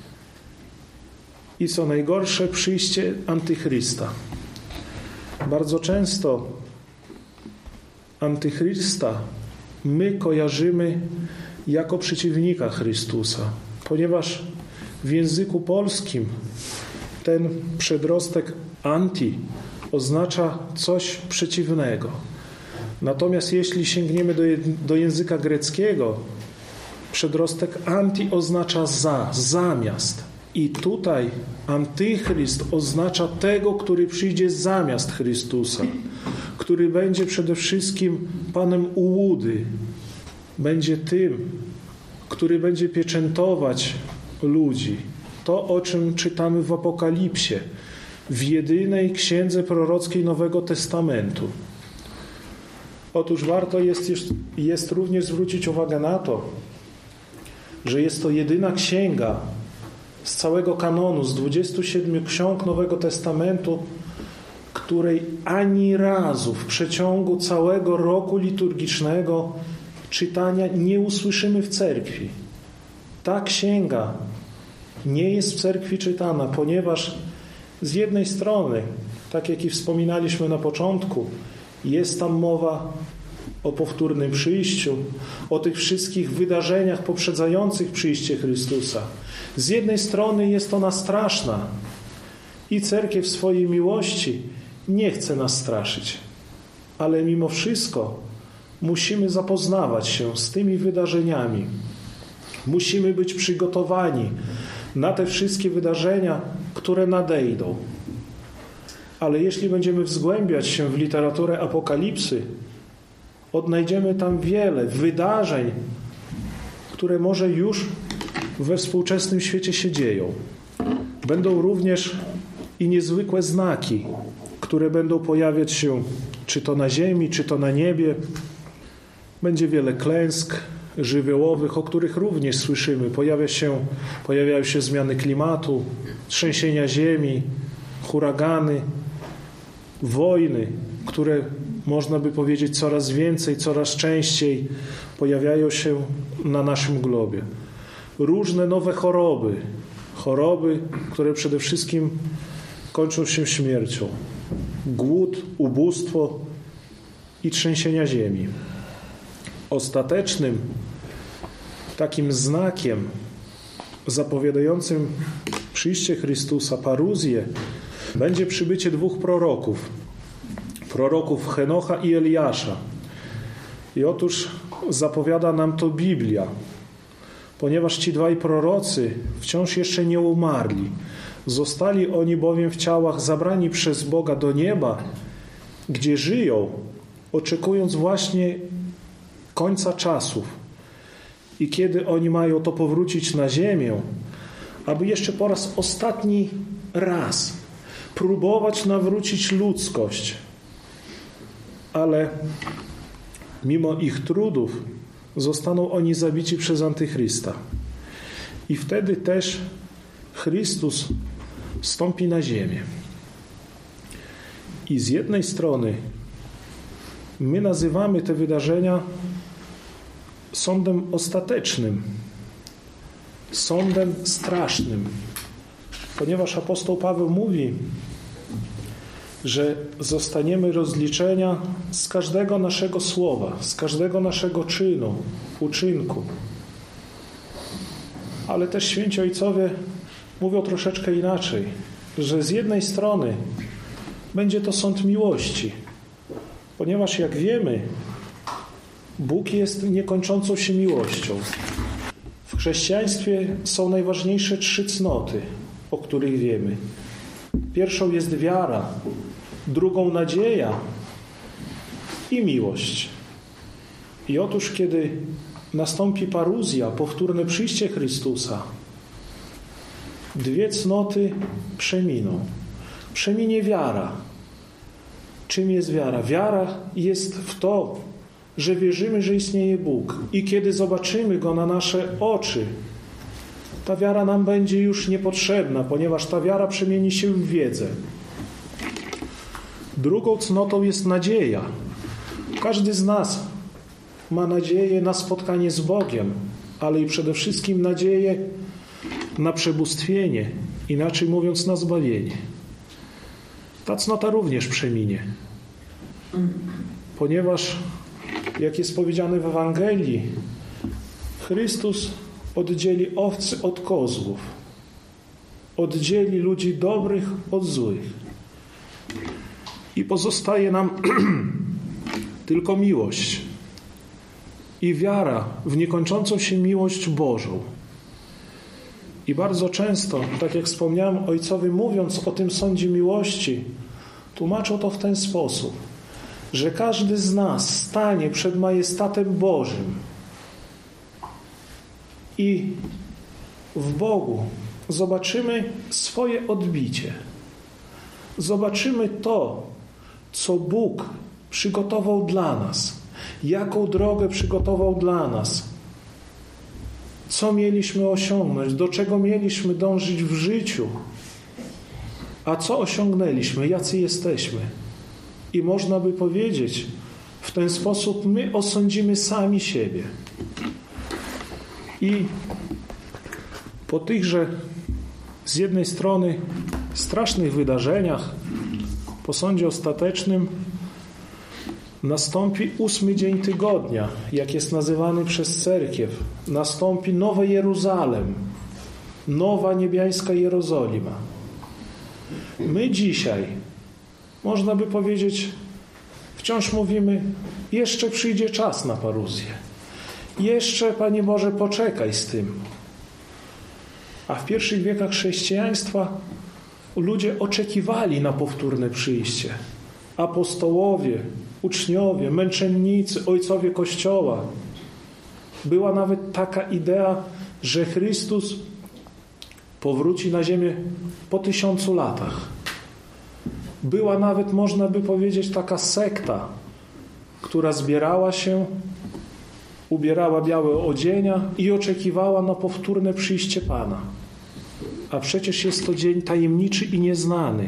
i co najgorsze, przyjście Antychrysta. Bardzo często Antychrysta my kojarzymy jako przeciwnika Chrystusa, ponieważ w języku polskim ten przedrostek anti oznacza coś przeciwnego. Natomiast jeśli sięgniemy do języka greckiego, przedrostek anti oznacza zamiast. I tutaj antychryst oznacza tego, który przyjdzie zamiast Chrystusa, który będzie przede wszystkim panem ułudy, będzie tym, który będzie pieczętować ludzi. To, o czym czytamy w Apokalipsie, w jedynej księdze prorockiej Nowego Testamentu. Otóż warto jest również zwrócić uwagę na to, że jest to jedyna księga z całego kanonu, z 27 ksiąg Nowego Testamentu, której ani razu w przeciągu całego roku liturgicznego czytania nie usłyszymy w cerkwi. Ta księga nie jest w cerkwi czytana, ponieważ z jednej strony, tak jak i wspominaliśmy na początku, jest tam mowa o powtórnym przyjściu, o tych wszystkich wydarzeniach poprzedzających przyjście Chrystusa. Z jednej strony jest ona straszna i cerkiew w swojej miłości nie chce nas straszyć, ale mimo wszystko musimy zapoznawać się z tymi wydarzeniami. Musimy być przygotowani na te wszystkie wydarzenia, które nadejdą. Ale jeśli będziemy wzgłębiać się w literaturę Apokalipsy, odnajdziemy tam wiele wydarzeń, które może już we współczesnym świecie się dzieją. Będą również i niezwykłe znaki, które będą pojawiać się czy to na ziemi, czy to na niebie. Będzie wiele klęsk żywiołowych, o których również słyszymy. Pojawiają się zmiany klimatu, trzęsienia ziemi, huragany, wojny, które można by powiedzieć coraz więcej, coraz częściej pojawiają się na naszym globie. Różne nowe choroby, które przede wszystkim kończą się śmiercią. Głód, ubóstwo i trzęsienia ziemi. Ostatecznym takim znakiem zapowiadającym przyjście Chrystusa, paruzję, będzie przybycie dwóch proroków Henocha i Eliasza. I otóż zapowiada nam to Biblia, ponieważ ci dwaj prorocy wciąż jeszcze nie umarli. Zostali oni bowiem w ciałach zabrani przez Boga do nieba, gdzie żyją, oczekując właśnie końca czasów. I kiedy oni mają to powrócić na ziemię, aby jeszcze po raz ostatni raz próbować nawrócić ludzkość. Ale mimo ich trudów zostaną oni zabici przez Antychrysta. I wtedy też Chrystus wstąpi na ziemię. I z jednej strony my nazywamy te wydarzenia sądem ostatecznym, sądem strasznym, ponieważ apostoł Paweł mówi, że zostaniemy rozliczenia z każdego naszego słowa, z każdego naszego czynu, uczynku. Ale też święci ojcowie mówią troszeczkę inaczej, że z jednej strony będzie to sąd miłości, ponieważ jak wiemy, Bóg jest niekończącą się miłością. W chrześcijaństwie są najważniejsze 3 cnoty, o których wiemy. Pierwszą jest wiara, drugą nadzieja i miłość. I otóż, kiedy nastąpi paruzja, powtórne przyjście Chrystusa, 2 cnoty przeminą. Przeminie wiara. Czym jest wiara? Wiara jest w to, że wierzymy, że istnieje Bóg. I kiedy zobaczymy Go na nasze oczy, ta wiara nam będzie już niepotrzebna, ponieważ ta wiara przemieni się w wiedzę. Drugą cnotą jest nadzieja. Każdy z nas ma nadzieję na spotkanie z Bogiem, ale i przede wszystkim nadzieję na przebóstwienie, inaczej mówiąc na zbawienie. Ta cnota również przeminie, ponieważ, jak jest powiedziane w Ewangelii, Chrystus oddzieli owce od kozłów, oddzieli ludzi dobrych od złych i pozostaje nam tylko miłość i wiara w niekończącą się miłość Bożą. I bardzo często, tak jak wspomniałem, ojcowie, mówiąc o tym sądzie miłości, tłumaczą to w ten sposób, że każdy z nas stanie przed majestatem Bożym i w Bogu zobaczymy swoje odbicie. Zobaczymy to, co Bóg przygotował dla nas, jaką drogę przygotował dla nas, co mieliśmy osiągnąć, do czego mieliśmy dążyć w życiu, a co osiągnęliśmy, jacy jesteśmy. I można by powiedzieć, W ten sposób my osądzimy sami siebie. I po tychże z jednej strony strasznych wydarzeniach, po sądzie ostatecznym nastąpi 8 dzień tygodnia, jak jest nazywany przez cerkiew. Nastąpi Nowe Jeruzalem, nowa niebiańska Jerozolima. My dzisiaj, można by powiedzieć, wciąż mówimy, jeszcze przyjdzie czas na paruzję. Jeszcze, Panie Boże, poczekaj z tym. A w pierwszych wiekach chrześcijaństwa ludzie oczekiwali na powtórne przyjście. Apostołowie, uczniowie, męczennicy, ojcowie Kościoła. Była nawet taka idea, że Chrystus powróci na ziemię po 1000 latach. Była nawet, można by powiedzieć, taka sekta, która zbierała się, ubierała białe odzienia i oczekiwała na powtórne przyjście Pana. A przecież jest to dzień tajemniczy i nieznany.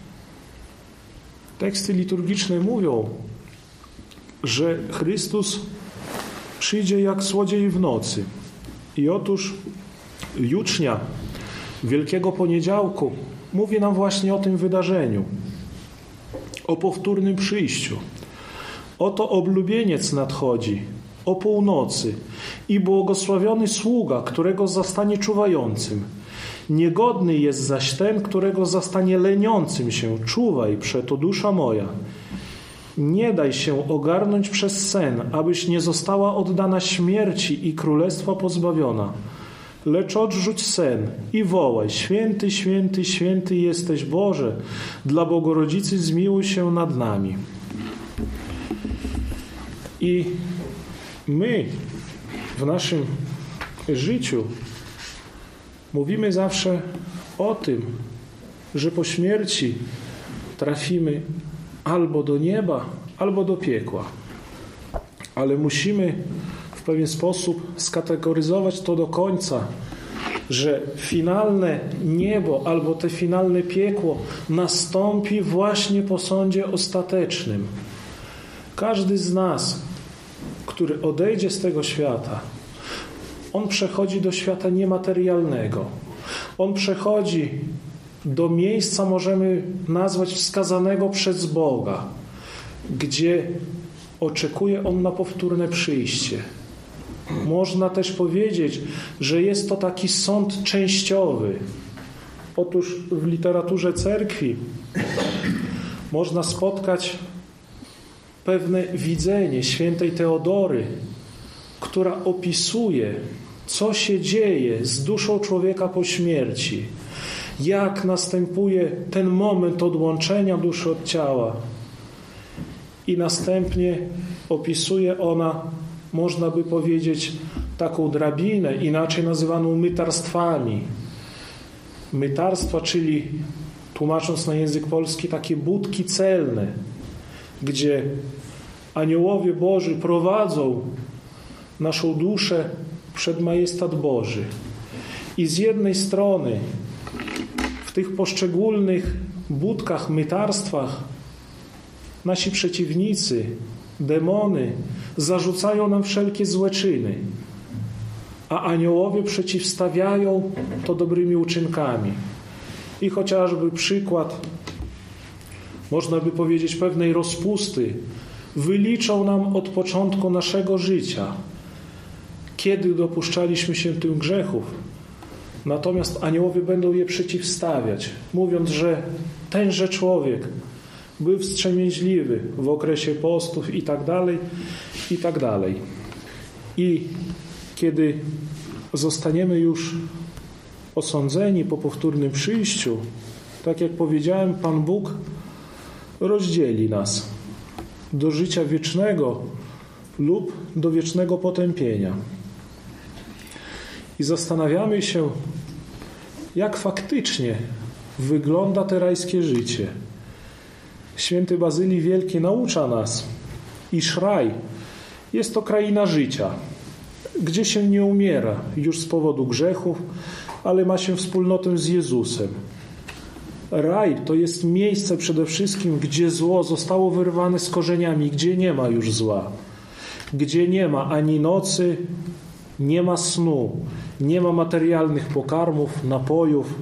Teksty liturgiczne mówią, że Chrystus przyjdzie jak złodziej w nocy. I otóż jucznia Wielkiego Poniedziałku mówi nam właśnie o tym wydarzeniu, o powtórnym przyjściu. Oto oblubieniec nadchodzi o północy i błogosławiony sługa, którego zastanie czuwającym. Niegodny jest zaś ten, którego zastanie leniącym się. Czuwaj, przeto dusza moja. Nie daj się ogarnąć przez sen, abyś nie została oddana śmierci i królestwa pozbawiona. Lecz odrzuć sen i wołaj: święty, święty, święty jesteś Boże, dla Bogorodzicy zmiłuj się nad nami. I my w naszym życiu mówimy zawsze o tym, że po śmierci trafimy albo do nieba, albo do piekła. Ale musimy w pewien sposób skategoryzować to do końca, że finalne niebo albo te finalne piekło nastąpi właśnie po sądzie ostatecznym. Każdy z nas, który odejdzie z tego świata, on przechodzi do świata niematerialnego. On przechodzi do miejsca, możemy nazwać wskazanego przez Boga, gdzie oczekuje on na powtórne przyjście. Można też powiedzieć, że jest to taki sąd częściowy. Otóż w literaturze cerkwi można spotkać pewne widzenie świętej Teodory, która opisuje, co się dzieje z duszą człowieka po śmierci, jak następuje ten moment odłączenia duszy od ciała. I następnie opisuje ona, można by powiedzieć, taką drabinę, inaczej nazywaną mytarstwami. Mytarstwa, czyli tłumacząc na język polski, takie budki celne, gdzie aniołowie Boży prowadzą naszą duszę przed majestat Boży. I z jednej strony w tych poszczególnych budkach, mytarstwach nasi przeciwnicy, demony, zarzucają nam wszelkie złe czyny, a aniołowie przeciwstawiają to dobrymi uczynkami. I chociażby przykład, można by powiedzieć, pewnej rozpusty wyliczą nam od początku naszego życia, kiedy dopuszczaliśmy się tych grzechów. Natomiast aniołowie będą je przeciwstawiać, mówiąc, że tenże człowiek był wstrzemięźliwy w okresie postów i tak dalej, i tak dalej. I kiedy zostaniemy już osądzeni po powtórnym przyjściu, tak jak powiedziałem, Pan Bóg rozdzieli nas do życia wiecznego lub do wiecznego potępienia. I zastanawiamy się, jak faktycznie wygląda te rajskie życie. Święty Bazylii Wielki naucza nas, iż raj jest to kraina życia, gdzie się nie umiera już z powodu grzechów, ale ma się wspólnotę z Jezusem. Raj to jest miejsce przede wszystkim, gdzie zło zostało wyrwane z korzeniami, gdzie nie ma już zła, gdzie nie ma ani nocy, nie ma snu, nie ma materialnych pokarmów, napojów.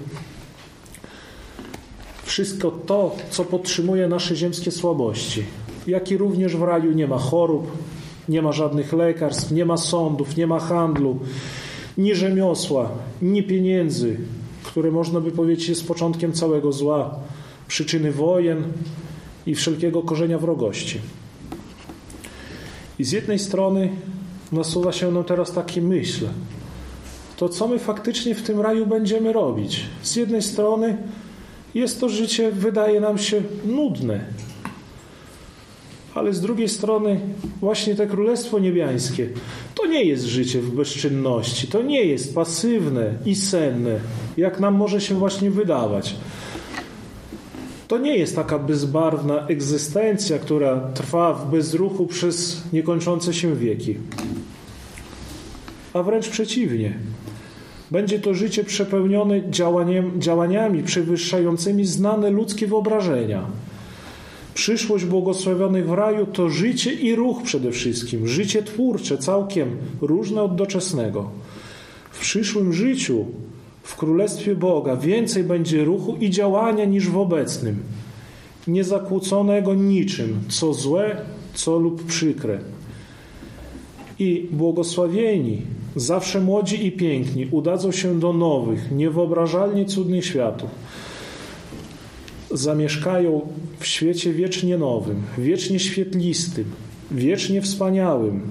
Wszystko to, co podtrzymuje nasze ziemskie słabości. Jak i również w raju nie ma chorób, nie ma żadnych lekarstw, nie ma sądów, nie ma handlu, ni rzemiosła, ni pieniędzy, które można by powiedzieć jest początkiem całego zła, przyczyny wojen i wszelkiego korzenia wrogości. I z jednej strony nasuwa się nam teraz takie myśl, to co my faktycznie w tym raju będziemy robić? Z jednej strony jest to życie, wydaje nam się, nudne, ale z drugiej strony właśnie to Królestwo Niebiańskie to nie jest życie w bezczynności, to nie jest pasywne i senne, jak nam może się właśnie wydawać. To nie jest taka bezbarwna egzystencja, która trwa w bezruchu przez niekończące się wieki. A wręcz przeciwnie. Będzie to życie przepełnione działaniami przewyższającymi znane ludzkie wyobrażenia. Przyszłość błogosławionych w raju to życie i ruch przede wszystkim. Życie twórcze, całkiem różne od doczesnego. W przyszłym życiu, w Królestwie Boga, więcej będzie ruchu i działania niż w obecnym. Niezakłóconego niczym, co złe, co lub przykre. I błogosławieni, zawsze młodzi i piękni, udadzą się do nowych, niewyobrażalnie cudnych światów. Zamieszkają w świecie wiecznie nowym, wiecznie świetlistym, wiecznie wspaniałym,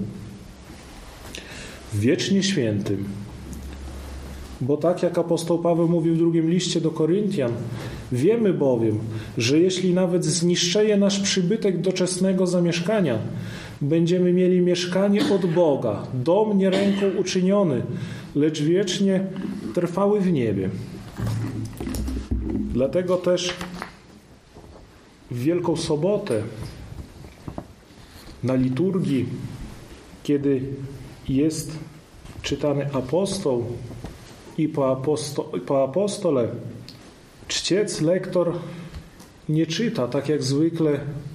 wiecznie świętym. Bo tak jak apostoł Paweł mówił w drugim liście do Koryntian, wiemy bowiem, że jeśli nawet zniszczeje nasz przybytek doczesnego zamieszkania, będziemy mieli mieszkanie od Boga, dom nie ręką uczyniony, lecz wiecznie trwały w niebie. Dlatego też w Wielką Sobotę na liturgii, kiedy jest czytany apostoł i po apostole czciec, lektor nie czyta tak jak zwykle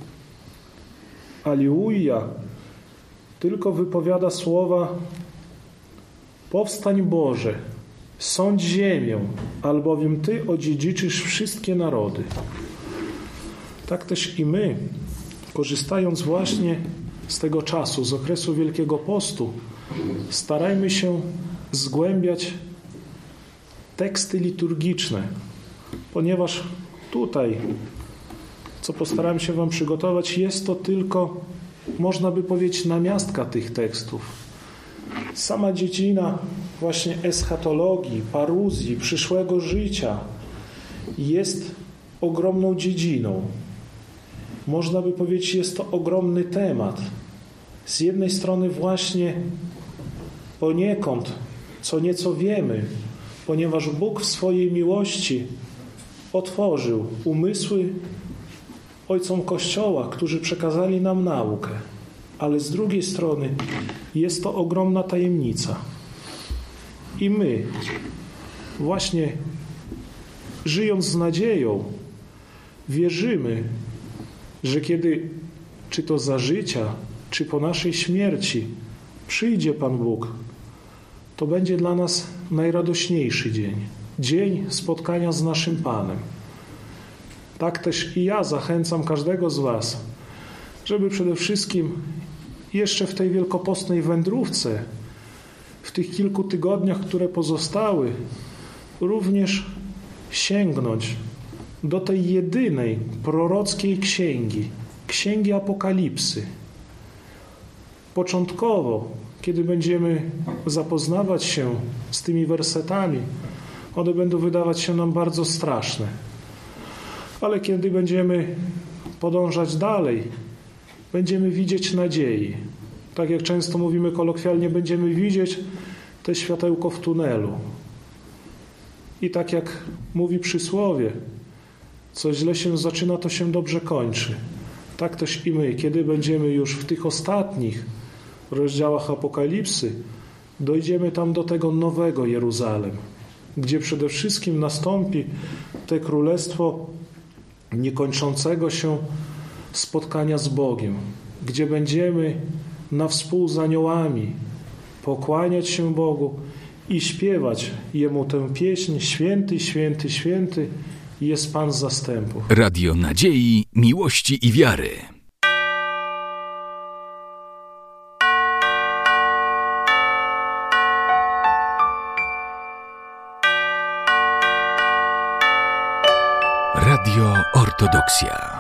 Alleluja, tylko wypowiada słowa: powstań Boże, sądź ziemię, albowiem Ty odziedziczysz wszystkie narody. Tak też i my, korzystając właśnie z tego czasu, z okresu Wielkiego Postu, starajmy się zgłębiać teksty liturgiczne, ponieważ tutaj, co postarałem się Wam przygotować, jest to tylko, można by powiedzieć, namiastka tych tekstów. Sama dziedzina właśnie eschatologii, paruzji, przyszłego życia jest ogromną dziedziną. Można by powiedzieć, jest to ogromny temat. Z jednej strony właśnie poniekąd co nieco wiemy, ponieważ Bóg w swojej miłości otworzył umysły ojcom Kościoła, którzy przekazali nam naukę. Ale z drugiej strony jest to ogromna tajemnica. I my, właśnie żyjąc z nadzieją, wierzymy, że kiedy, czy to za życia, czy po naszej śmierci, przyjdzie Pan Bóg, to będzie dla nas najradośniejszy dzień. Dzień spotkania z naszym Panem. Tak też i ja zachęcam każdego z Was, żeby przede wszystkim jeszcze w tej wielkopostnej wędrówce, w tych kilku tygodniach, które pozostały, również sięgnąć do tej jedynej prorockiej księgi, Księgi Apokalipsy. Początkowo, kiedy będziemy zapoznawać się z tymi wersetami, one będą wydawać się nam bardzo straszne. Ale kiedy będziemy podążać dalej, będziemy widzieć nadziei. Tak jak często mówimy kolokwialnie, będziemy widzieć te światełko w tunelu. I tak jak mówi przysłowie, co źle się zaczyna, to się dobrze kończy. Tak też i my, kiedy będziemy już w tych ostatnich rozdziałach Apokalipsy, dojdziemy tam do tego nowego Jeruzalem. gdzie przede wszystkim nastąpi te królestwo niekończącego się spotkania z Bogiem, gdzie będziemy na współ z aniołami pokłaniać się Bogu i śpiewać Jemu tę pieśń: Święty, święty, święty jest Pan z zastępów. Radio nadziei, miłości i wiary. Radio Ortodoksja.